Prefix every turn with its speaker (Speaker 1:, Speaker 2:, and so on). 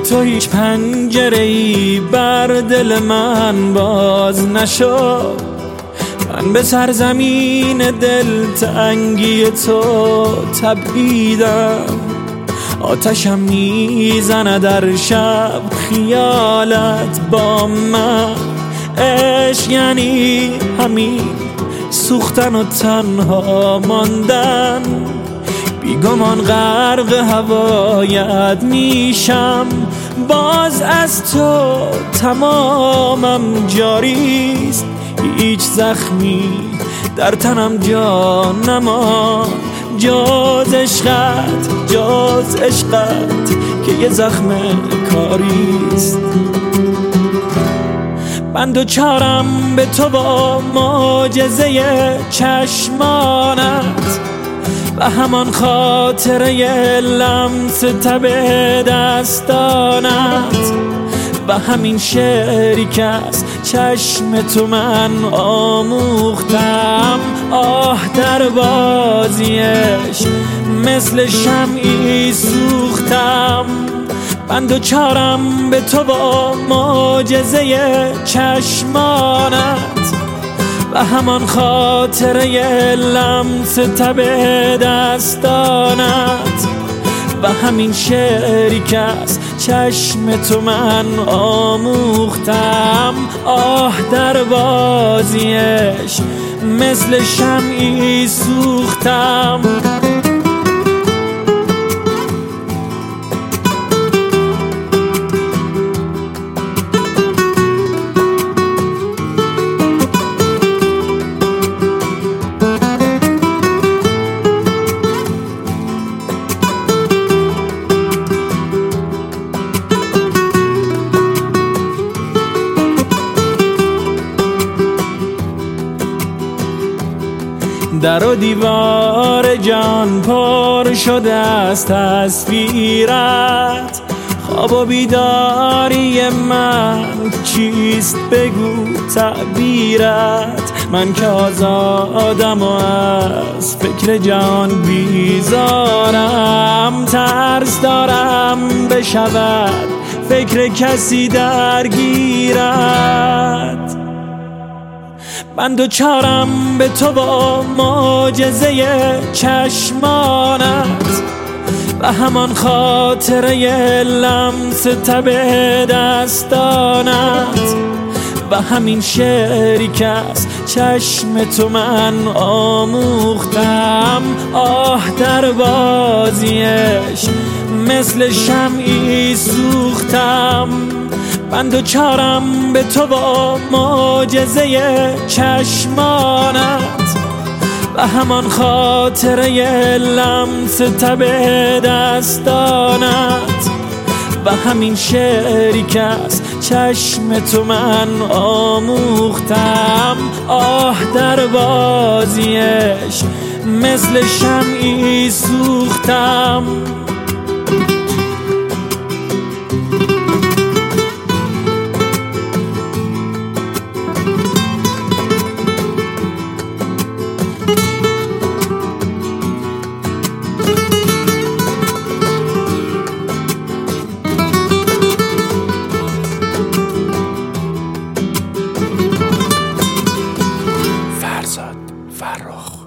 Speaker 1: تو هیچ پنجره‌ای بر دل من باز نشد. من به سرزمین دلتنگی تو تپیدم، آتشم میزنه در شب خیالت با من. عشق یعنی همین سوختن و تنها ماندن، بیگمان غرق هوایت میشم. باز از تو تمامم جاریست، هیچ زخمی در تنم جا نمان جز عشقت، جز عشقت که یه زخم کاریست. من دوچارم به تو با معجزه چشمانت و همان خاطره لمس تب دستانت و همین شعری که از چشم تو من آموختم. آه در بازیش مثل شمعی سوختم. من دوچارم به تو با معجزه چشمانت و همان خاطره لمس تب دستانت و همین شعری که از چشم تو من آموختم. آه در بازیش مثل شمعی سوختم. در و دیوار جان پر شده از تصویرت، خواب و بیداری من چیست بگو تعبیرت. من که آزادم و از فکر جان بیزارم، ترس دارم بشود فکر کسی درگیرت. من دوچارم به تو با معجزه چشمانت و همان خاطره لمس تب دستانت و همین شعری که از چشم تو من آموختم. آه در بازیش مثل شمعی سوختم. من دوچارم به تو با معجزه چشمانت و همان خاطره لمس تب دستانت و همین شعری که از چشم تو من آموختم. آه در بازیش مثل شمعی سوختم.
Speaker 2: فرخ